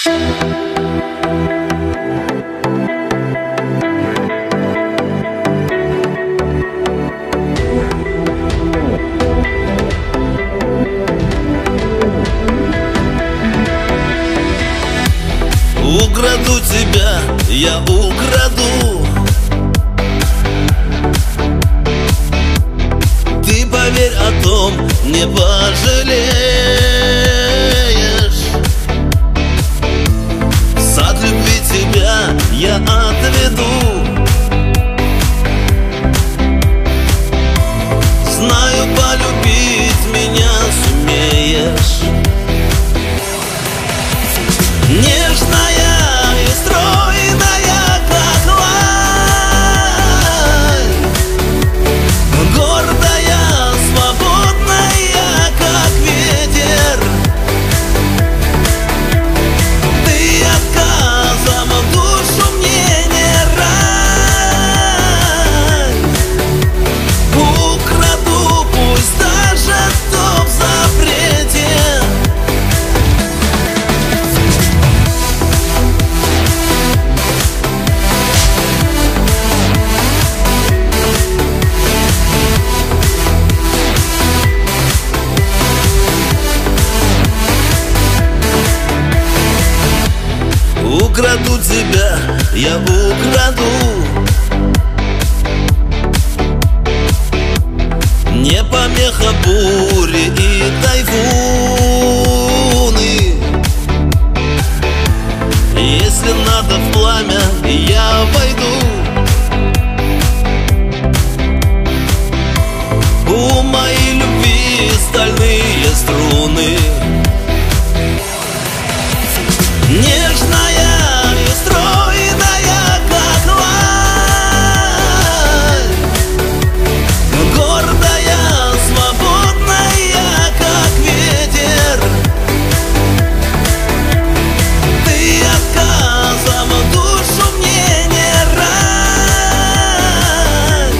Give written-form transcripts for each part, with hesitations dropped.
Украду тебя, я украду. Ты поверь, о том не пожалеешь. В сад любви тебя я отведу. Знаю, полюбить меня сумеешь. Нежная и стройная, как лань, гордая, свободная, как ветер. Ты отказом душу мне не рань. Украду, пусть даже то в запрете. Украду тебя, я украду. Не помеха бури и тайфуны. Если надо в пламя, я войду. У моей любви стальные струны. Нежная и стройная, как лань, гордая, свободная, как ветер. Ты отказом душу мне не рань.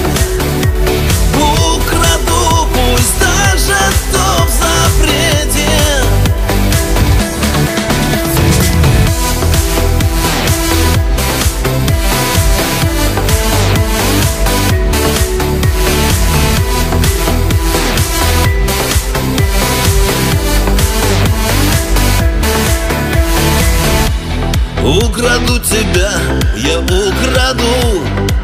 Украду, пусть даже то в запрете. Украду тебя, я украду.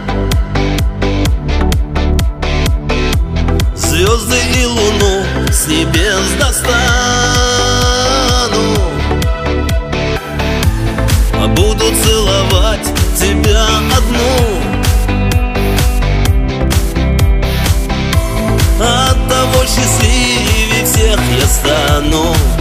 Звезды и луну с небес достану. Буду целовать тебя одну. От того счастливее всех я стану.